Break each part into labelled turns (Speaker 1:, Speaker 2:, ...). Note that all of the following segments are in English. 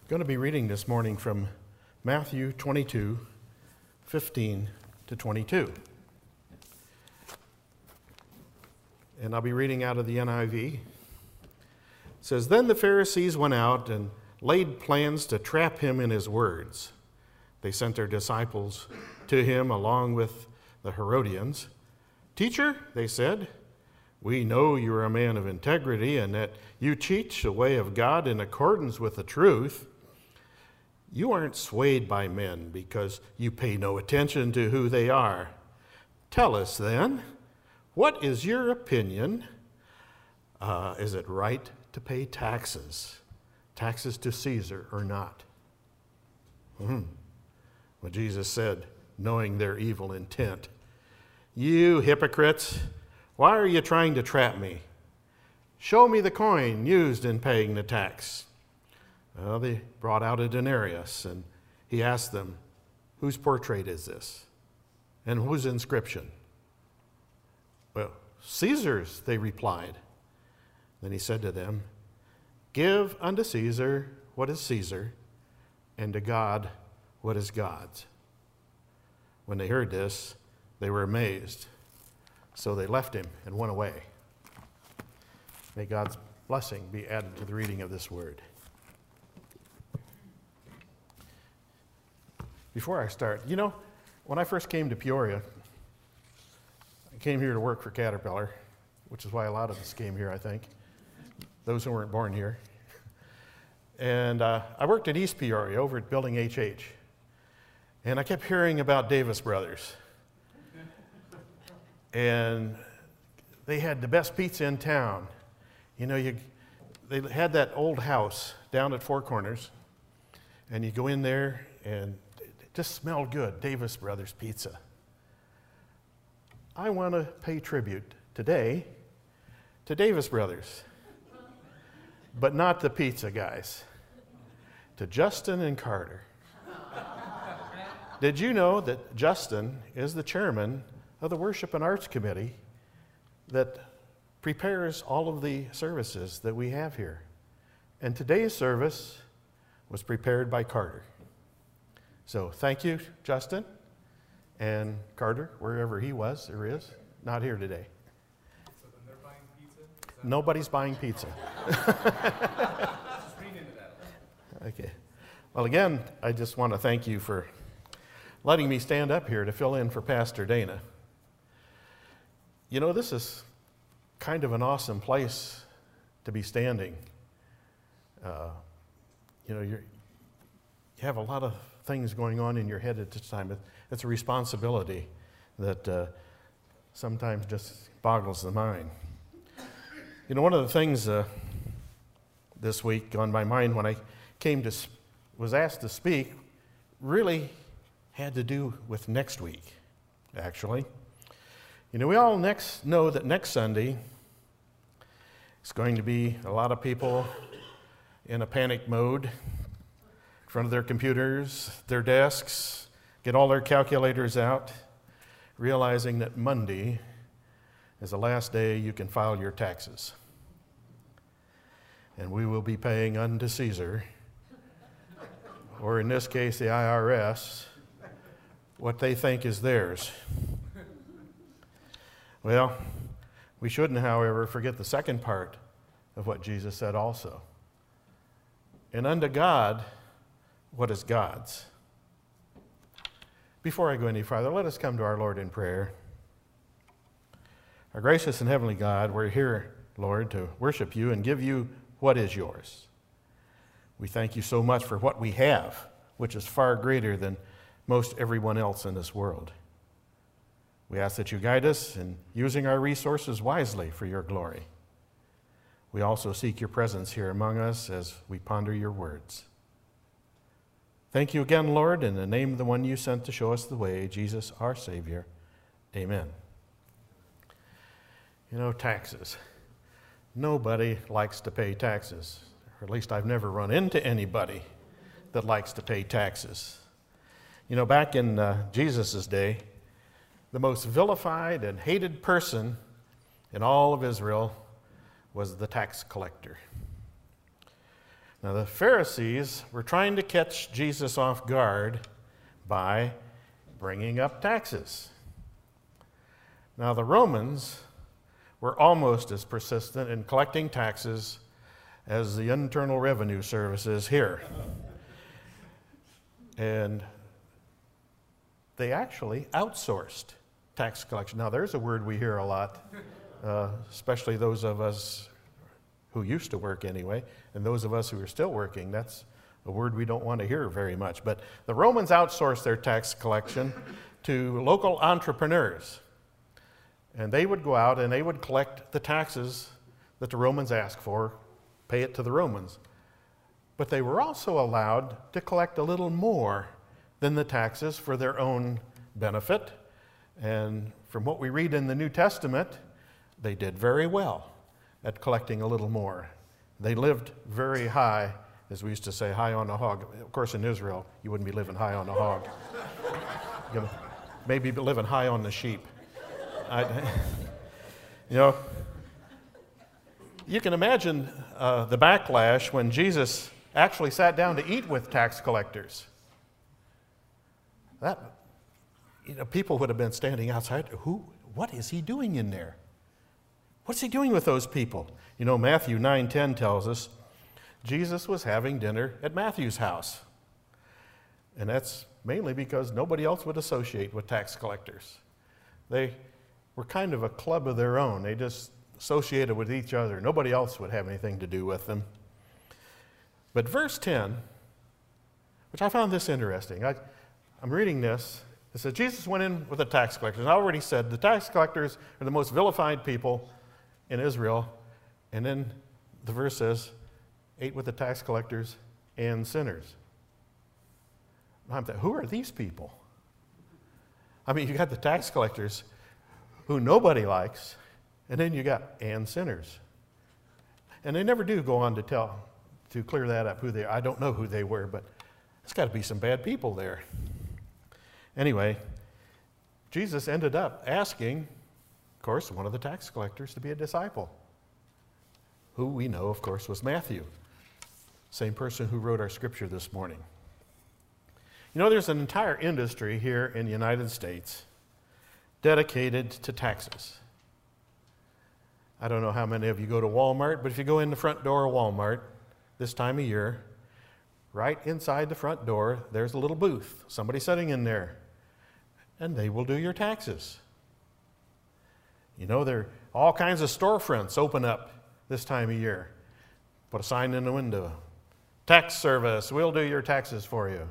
Speaker 1: Going to be reading this morning from Matthew 22, 15 to 22. And I'll be reading out of the NIV. It says, "Then the Pharisees went out and laid plans to trap him in his words. They sent their disciples to him along with the Herodians. 'Teacher,' they said, 'we know you are a man of integrity and that you teach the way of God in accordance with the truth. You aren't swayed by men because you pay no attention to who they are. Tell us then, what is your opinion? Is it right to pay taxes to Caesar or not?' Well, Jesus said, knowing their evil intent, 'You hypocrites, why are you trying to trap me? Show me the coin used in paying the tax.' Well, they brought out a denarius, and he asked them, 'Whose portrait is this? And whose inscription?' 'Well, Caesar's,' they replied. Then he said to them, 'Give unto Caesar what is Caesar, and to God what is God's.' When they heard this, they were amazed. So they left him and went away." May God's blessing be added to the reading of this word. Before I start, when I first came to Peoria, I came here to work for Caterpillar, which is why a lot of us came here, I think, those who weren't born here. And I worked at East Peoria over at Building HH. And I kept hearing about Davis Brothers. And they had the best pizza in town. They had that old house down at Four Corners, and you go in there, and it just smelled good, Davis Brothers pizza. I want to pay tribute today to Davis Brothers, but not the pizza guys, to Justin and Carter. Did you know that Justin is the chairman of the Worship and Arts Committee that prepares all of the services that we have here? And today's service was prepared by Carter. So thank you, Justin, and Carter, wherever he was or is, not here today.
Speaker 2: So then they're buying pizza?
Speaker 1: Nobody's buying pizza.
Speaker 2: Just read into that.
Speaker 1: Okay. Well, again, I just want to thank you for letting me stand up here to fill in for Pastor Dana. This is kind of an awesome place to be standing. You have a lot of things going on in your head at this time. It's a responsibility that sometimes just boggles the mind. One of the things this week on my mind when I was asked to speak really had to do with next week, actually. We all know that next Sunday it's going to be a lot of people in a panic mode in front of their computers, their desks, get all their calculators out, realizing that Monday is the last day you can file your taxes. And we will be paying unto Caesar, or in this case, the IRS, what they think is theirs. Well, we shouldn't, however, forget the second part of what Jesus said also. And unto God, what is God's? Before I go any farther, let us come to our Lord in prayer. Our gracious and heavenly God, we're here, Lord, to worship you and give you what is yours. We thank you so much for what we have, which is far greater than most everyone else in this world. We ask that you guide us in using our resources wisely for your glory. We also seek your presence here among us as we ponder your words. Thank you again, Lord, in the name of the one you sent to show us the way, Jesus, our Savior. Amen. Taxes. Nobody likes to pay taxes, or at least I've never run into anybody that likes to pay taxes. Back in Jesus' day, the most vilified and hated person in all of Israel was the tax collector. Now, the Pharisees were trying to catch Jesus off guard by bringing up taxes. Now, the Romans were almost as persistent in collecting taxes as the Internal Revenue Service is here. And they actually outsourced tax collection. Now, there's a word we hear a lot, especially those of us who used to work anyway, and those of us who are still working. That's a word we don't want to hear very much. But the Romans outsourced their tax collection to local entrepreneurs. And they would go out and they would collect the taxes that the Romans asked for, pay it to the Romans. But they were also allowed to collect a little more than the taxes for their own benefit. And from what we read in the New Testament, they did very well at collecting a little more. They lived very high, as we used to say, high on a hog. Of course, in Israel, you wouldn't be living high on a hog. Maybe living high on the sheep. You can imagine the backlash when Jesus actually sat down to eat with tax collectors. People would have been standing outside. What is he doing in there? What's he doing with those people? Matthew 9:10 tells us Jesus was having dinner at Matthew's house. And that's mainly because nobody else would associate with tax collectors. They were kind of a club of their own. They just associated with each other. Nobody else would have anything to do with them. But verse 10, which I found this interesting. I'm reading this. It says, Jesus went in with the tax collectors. I already said the tax collectors are the most vilified people in Israel. And then the verse says, ate with the tax collectors and sinners. I'm thinking, who are these people? I mean, you got the tax collectors who nobody likes, and then you got and sinners. And they never do go on to clear that up, who they are. I don't know who they were, but there's got to be some bad people there. Anyway, Jesus ended up asking, of course, one of the tax collectors to be a disciple, who we know, of course, was Matthew, same person who wrote our scripture this morning. There's an entire industry here in the United States dedicated to taxes. I don't know how many of you go to Walmart, but if you go in the front door of Walmart this time of year, right inside the front door, there's a little booth, somebody sitting in there, and they will do your taxes. There are all kinds of storefronts open up this time of year. Put a sign in the window, tax service, we'll do your taxes for you.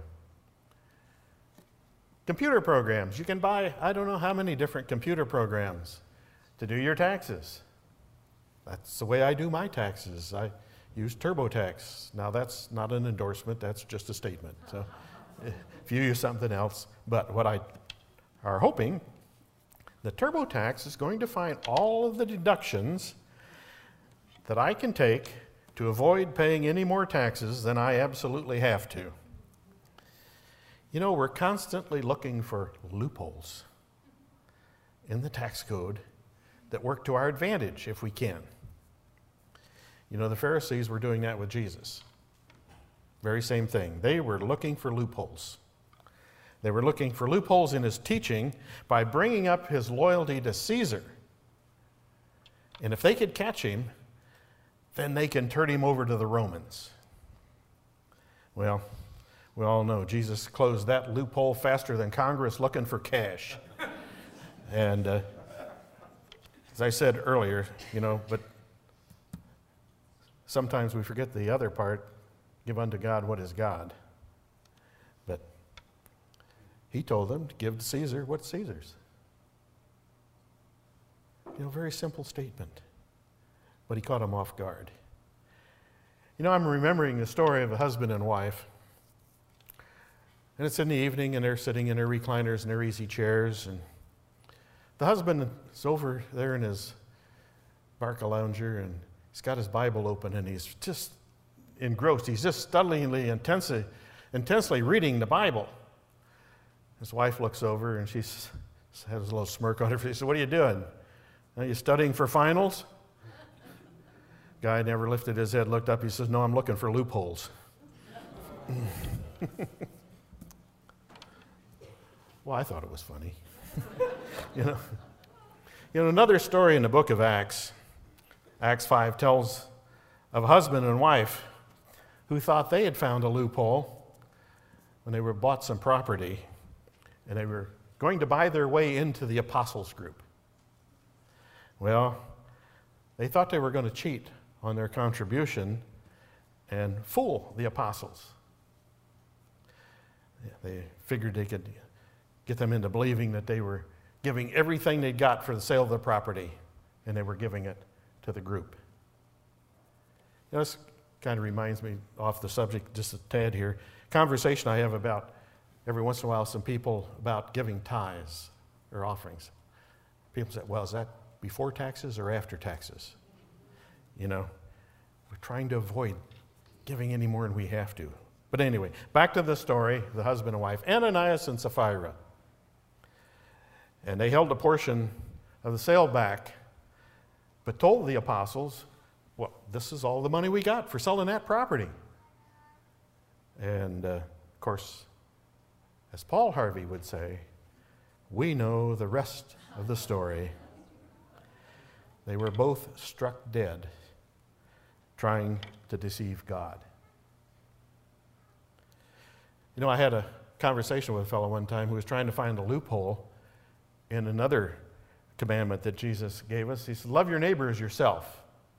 Speaker 1: Computer programs. You can buy, I don't know how many different computer programs to do your taxes. That's the way I do my taxes. I use TurboTax. Now, that's not an endorsement. That's just a statement. So if you use something else. But what I are hoping, the TurboTax is going to find all of the deductions that I can take to avoid paying any more taxes than I absolutely have to. We're constantly looking for loopholes in the tax code that work to our advantage if we can. The Pharisees were doing that with Jesus. Very same thing. They were looking for loopholes. They were looking for loopholes in his teaching by bringing up his loyalty to Caesar. And if they could catch him, then they can turn him over to the Romans. Well, we all know Jesus closed that loophole faster than Congress looking for cash. And as I said earlier, but sometimes we forget the other part, give unto God what is God. But he told them to give to Caesar what's Caesar's. Very simple statement. But he caught them off guard. I'm remembering the story of a husband and wife. And it's in the evening, and they're sitting in their recliners and their easy chairs. And the husband is over there in his Barcalounger, and he's got his Bible open, and he's just engrossed. He's just stunningly, intensely reading the Bible. His wife looks over, and she has a little smirk on her face. She says, "What are you doing? Are you studying for finals?" Guy never lifted his head, looked up. He says, "No, I'm looking for loopholes." Well, I thought it was funny. you know, another story in the book of Acts, Acts 5, tells of a husband and wife who thought they had found a loophole when they were bought some property, and they were going to buy their way into the apostles' group. Well, they thought they were going to cheat on their contribution and fool the apostles. They figured they could get them into believing that they were giving everything they got for the sale of the property, and they were giving it to the group. You know, this kind of reminds me, off the subject just a tad here, conversation I have about every once in a while some people about giving tithes or offerings. People say, "Well, is that before taxes or after taxes?" You know, we're trying to avoid giving any more than we have to. But anyway, back to the story, the husband and wife, Ananias and Sapphira. And they held a portion of the sale back, but told the apostles, "Well, this is all the money we got for selling that property." And of course, as Paul Harvey would say, we know the rest of the story. They were both struck dead trying to deceive God. You know, I had a conversation with a fellow one time who was trying to find a loophole in another commandment that Jesus gave us. He said, "Love your neighbor as yourself."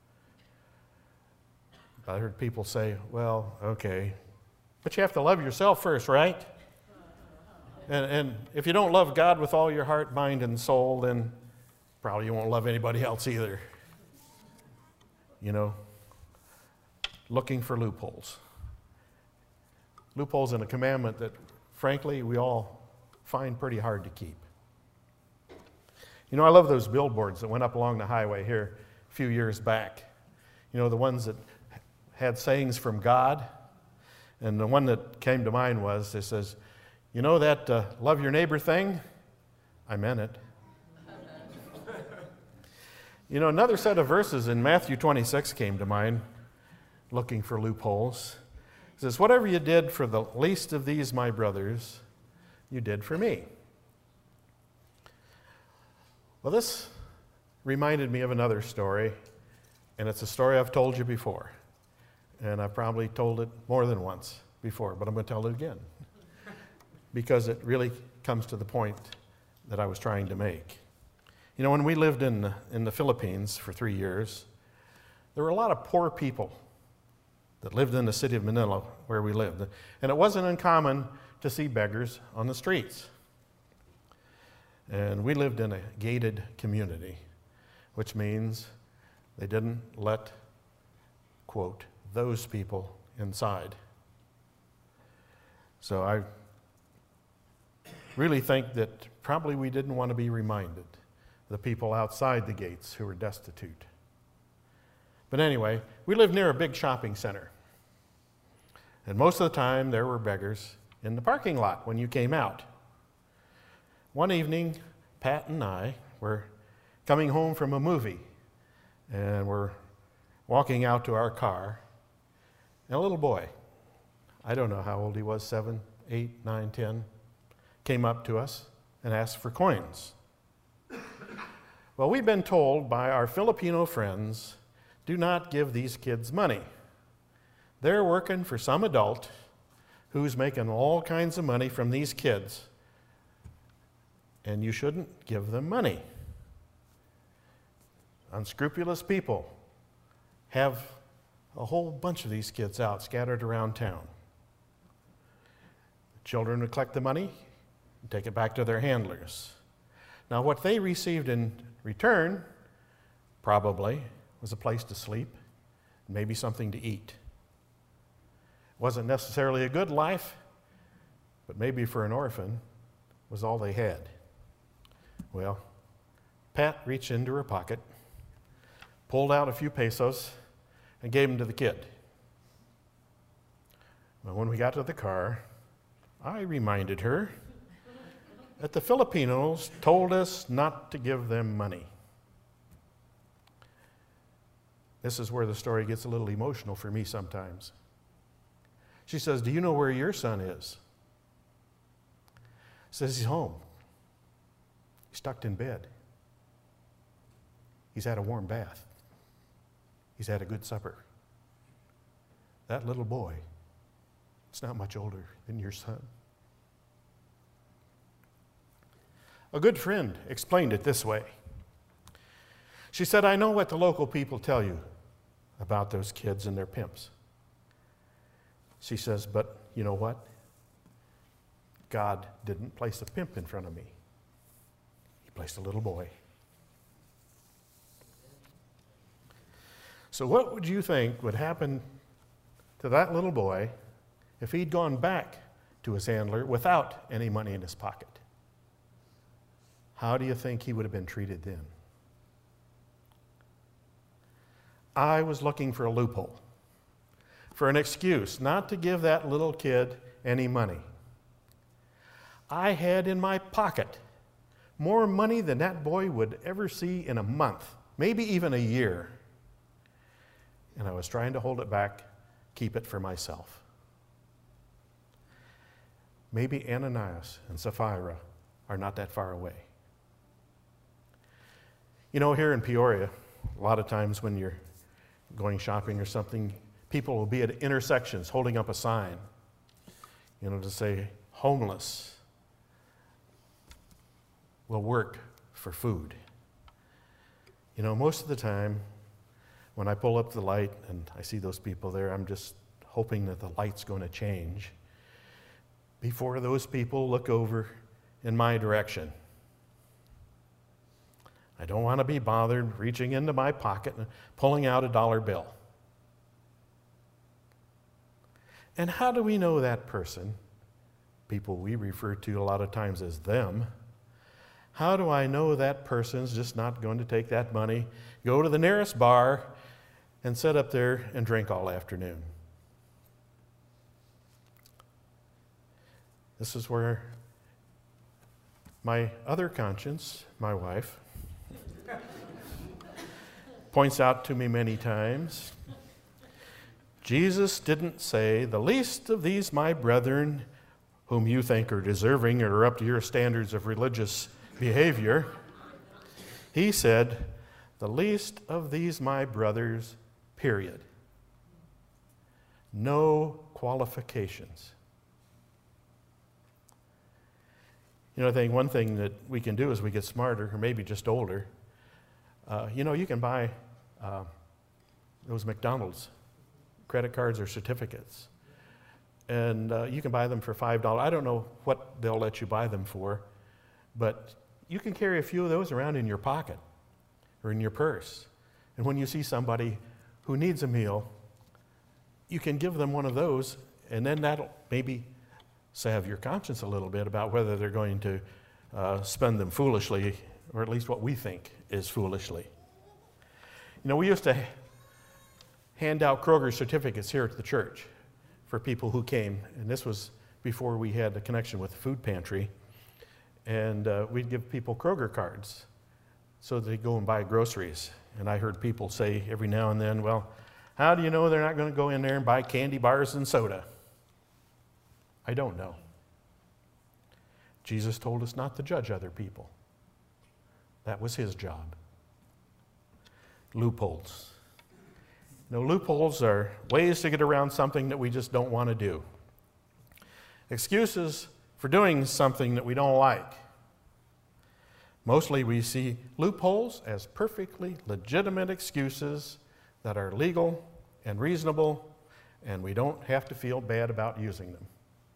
Speaker 1: I heard people say, "Well, okay, but you have to love yourself first, right? And if you don't love God with all your heart, mind, and soul, then probably you won't love anybody else either." You know, looking for loopholes. Loopholes in a commandment that, frankly, we all find pretty hard to keep. You know, I love those billboards that went up along the highway here a few years back. You know, the ones that had sayings from God. And the one that came to mind was, it says, "You know that love your neighbor thing? I meant it." You know, another set of verses in Matthew 26 came to mind, looking for loopholes. It says, "Whatever you did for the least of these, my brothers, you did for me." Well, this reminded me of another story, and it's a story I've told you before. And I've probably told it more than once before, but I'm going to tell it again because it really comes to the point that I was trying to make. You know, when we lived in the Philippines for 3 years, there were a lot of poor people that lived in the city of Manila where we lived. And it wasn't uncommon to see beggars on the streets. And we lived in a gated community, which means they didn't let, quote, those people inside. So I really think that probably we didn't want to be reminded, the people outside the gates who were destitute. But anyway, we lived near a big shopping center. And most of the time there were beggars in the parking lot when you came out. One evening, Pat and I were coming home from a movie, and we're walking out to our car, and a little boy, I don't know how old he was, 7, 8, 9, 10, came up to us and asked for coins. Well, we've been told by our Filipino friends, do not give these kids money. They're working for some adult who's making all kinds of money from these kids, and you shouldn't give them money. Unscrupulous people have a whole bunch of these kids out scattered around town. The children would collect the money and take it back to their handlers. Now, what they received in return probably was a place to sleep, maybe something to eat. Wasn't necessarily a good life, but maybe for an orphan was all they had. Well, Pat reached into her pocket, pulled out a few pesos, and gave them to the kid. Well, when we got to the car, I reminded her that the Filipinos told us not to give them money. This is where the story gets a little emotional for me sometimes. She says, "Do you know where your son is?" Says he's home. He's tucked in bed. He's had a warm bath. He's had a good supper. That little boy, it's not much older than your son. A good friend explained it this way. She said, "I know what the local people tell you about those kids and their pimps." She says, "But you know what? God didn't place a pimp in front of me. He placed a little boy." So what would you think would happen to that little boy if he'd gone back to his handler without any money in his pocket? How do you think he would have been treated then? I was looking for a loophole, for an excuse not to give that little kid any money. I had in my pocket more money than that boy would ever see in a month, maybe even a year. And I was trying to hold it back, keep it for myself. Maybe Ananias and Sapphira are not that far away. You know, here in Peoria, a lot of times when you're going shopping or something, people will be at intersections holding up a sign, to say, "Homeless will work for food." Most of the time, when I pull up the light and I see those people there, I'm just hoping that the light's going to change before those people look over in my direction. I don't want to be bothered reaching into my pocket and pulling out a dollar bill. And how do we know that person, people we refer to a lot of times as them, how do I know that person's just not going to take that money, go to the nearest bar, and sit up there and drink all afternoon? This is where my other conscience, my wife, points out to me many times, Jesus didn't say, "The least of these my brethren, whom you think are deserving or are up to your standards of religious behavior." He said, "The least of these my brothers," period. No qualifications. I think one thing that we can do as we get smarter, or maybe just older, you can buy those McDonald's credit cards or certificates. And you can buy them for $5. I don't know what they'll let you buy them for, but you can carry a few of those around in your pocket or in your purse. And when you see somebody who needs a meal, you can give them one of those, and then that'll maybe salve your conscience a little bit about whether they're going to spend them foolishly, or at least what we think is foolishly. We used to hand out Kroger certificates here at the church for people who came, and this was before we had a connection with the food pantry, and we'd give people Kroger cards so that they'd go and buy groceries. And I heard people say every now and then, "Well, how do you know they're not going to go in there and buy candy bars and soda?" I don't know. Jesus told us not to judge other people. That was his job. Loopholes. Loopholes are ways to get around something that we just don't want to do. Excuses for doing something that we don't like. Mostly we see loopholes as perfectly legitimate excuses that are legal and reasonable, and we don't have to feel bad about using them.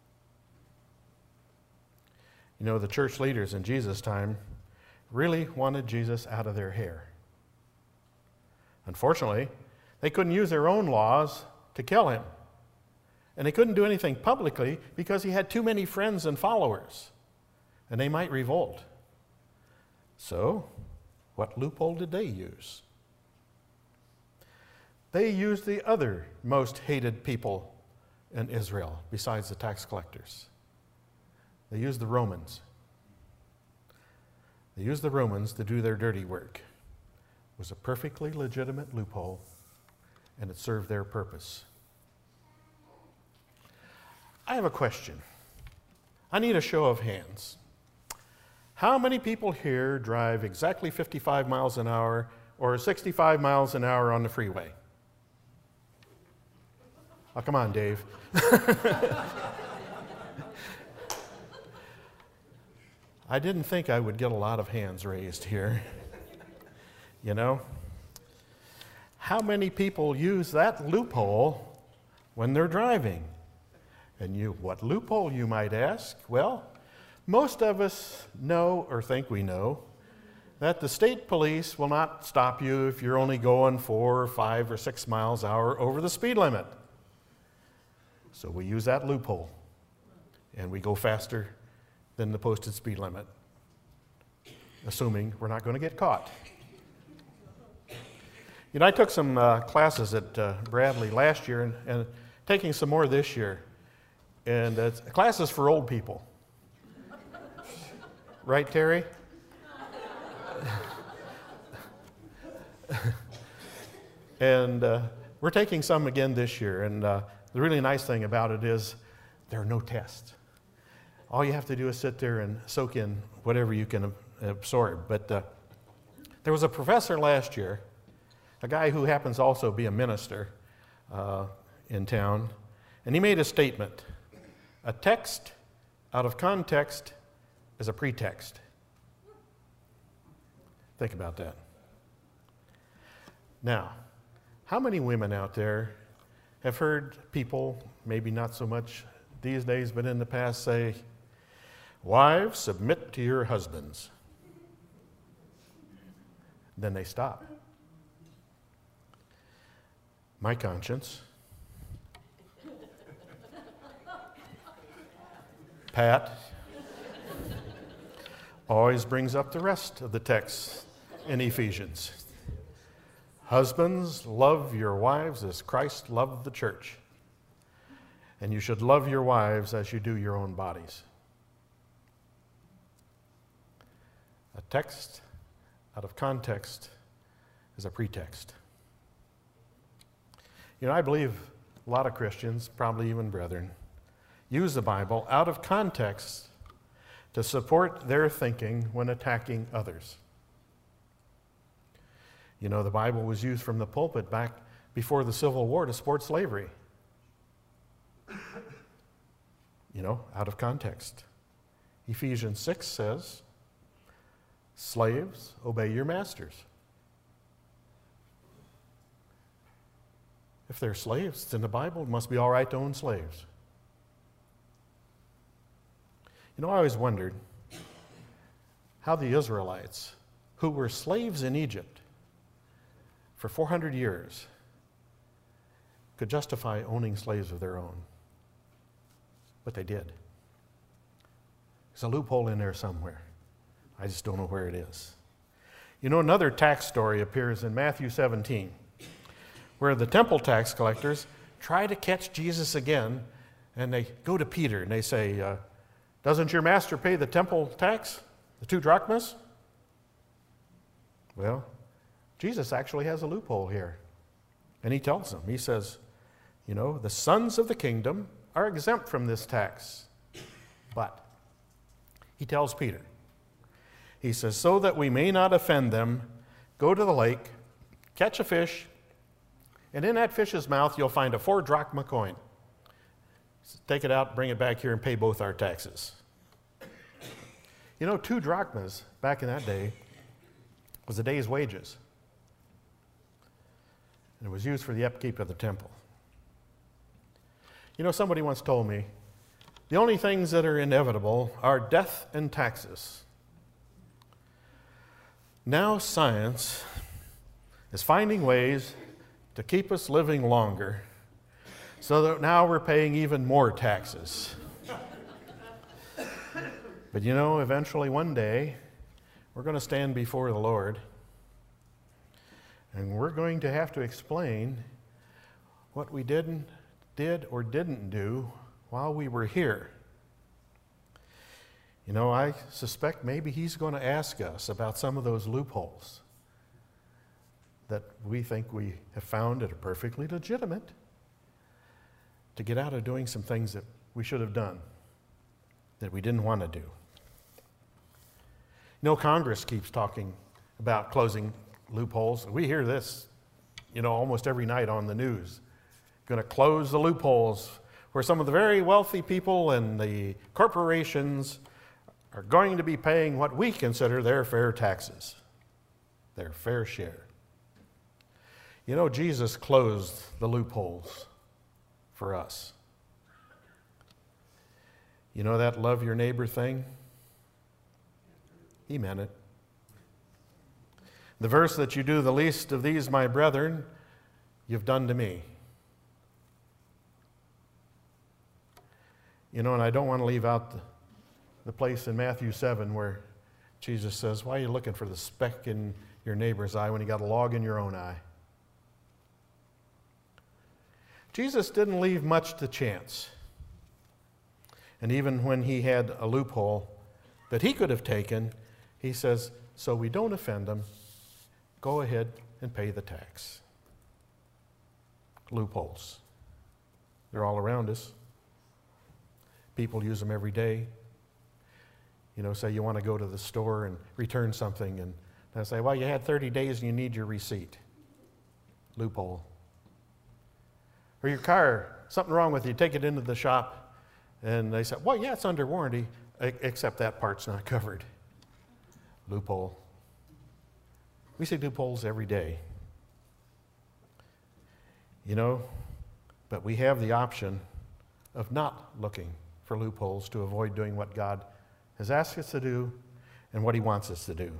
Speaker 1: The church leaders in Jesus' time really wanted Jesus out of their hair. Unfortunately, they couldn't use their own laws to kill him. And they couldn't do anything publicly because he had too many friends and followers, and they might revolt. So, what loophole did they use? They used the other most hated people in Israel besides the tax collectors. They used the Romans. They used the Romans to do their dirty work. It was a perfectly legitimate loophole and it served their purpose. I have a question. I need a show of hands. How many people here drive exactly 55 miles an hour or 65 miles an hour on the freeway? Oh, come on, Dave. I didn't think I would get a lot of hands raised here. You know? How many people use that loophole when they're driving? And what loophole, you might ask? Well, most of us know or think we know that the state police will not stop you if you're only going 4 or 5 or 6 miles an hour over the speed limit. So we use that loophole, and we go faster than the posted speed limit, assuming we're not going to get caught. You know, I took some classes at Bradley last year and taking some more this year, and classes for old people. Right, Terry? And we're taking some again this year, and the really nice thing about it is there are no tests. All you have to do is sit there and soak in whatever you can absorb. But there was a professor last year, a guy who happens to also be a minister in town, and he made a statement. A text out of context is a pretext. Think about that. Now, how many women out there have heard people, maybe not so much these days, but in the past, say, "Wives, submit to your husbands"? Then they stop. My conscience, Pat, always brings up the rest of the text in Ephesians. Husbands, love your wives as Christ loved the church. And you should love your wives as you do your own bodies. A text out of context is a pretext. You know, I believe a lot of Christians, probably even brethren, use the Bible out of context to support their thinking when attacking others. You know, the Bible was used from the pulpit back before the Civil War to support slavery. You know, out of context. Ephesians 6 says, "Slaves, obey your masters." If they're slaves, it's in the Bible, it must be all right to own slaves. You know, I always wondered how the Israelites, who were slaves in Egypt for 400 years, could justify owning slaves of their own. But they did. There's a loophole in there somewhere. I just don't know where it is. You know, another tax story appears in Matthew 17, where the temple tax collectors try to catch Jesus again, and they go to Peter and they say, "Doesn't your master pay the temple tax, the 2 drachmas?" Well, Jesus actually has a loophole here. And he tells them, he says, you know, the sons of the kingdom are exempt from this tax. But he tells Peter, he says, "So that we may not offend them, go to the lake, catch a fish, and in that fish's mouth you'll find a 4 drachma coin. Take it out, bring it back here, and pay both our taxes." You know, 2 drachmas back in that day was a day's wages. And it was used for the upkeep of the temple. You know, somebody once told me, the only things that are inevitable are death and taxes. Now science is finding ways to keep us living longer, so that now we're paying even more taxes. But you know, eventually one day, we're going to stand before the Lord, and we're going to have to explain what we did or didn't do while we were here. You know, I suspect maybe he's going to ask us about some of those loopholes that we think we have found that are perfectly legitimate to get out of doing some things that we should have done, that we didn't want to do. You know, Congress keeps talking about closing loopholes. We hear this, almost every night on the news. Going to close the loopholes where some of the very wealthy people and the corporations are going to be paying what we consider their fair taxes, their fair share. Jesus closed the loopholes for us. That love your neighbor thing? He meant it. The verse that you do the least of these, my brethren, you've done to me. And I don't want to leave out the place in Matthew 7 where Jesus says, why are you looking for the speck in your neighbor's eye when you got a log in your own eye? Jesus didn't leave much to chance. And even when he had a loophole that he could have taken, he says, so we don't offend them, go ahead and pay the tax. Loopholes. They're all around us. People use them every day. Say you want to go to the store and return something, and they'll say, well, you had 30 days and you need your receipt. Loophole. Or your car, something wrong with it, you take it into the shop, and they say, well, yeah, it's under warranty, except that part's not covered. Loophole. We see loopholes every day. But we have the option of not looking for loopholes to avoid doing what God has asked us to do and what he wants us to do.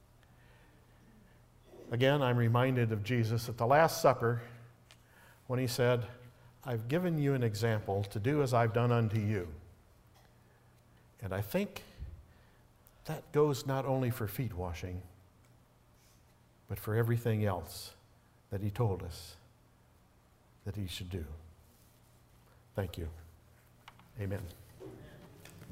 Speaker 1: Again, I'm reminded of Jesus at the Last Supper when he said, I've given you an example to do as I've done unto you. And I think that goes not only for feet washing, but for everything else that he told us that he should do. Thank you. Amen.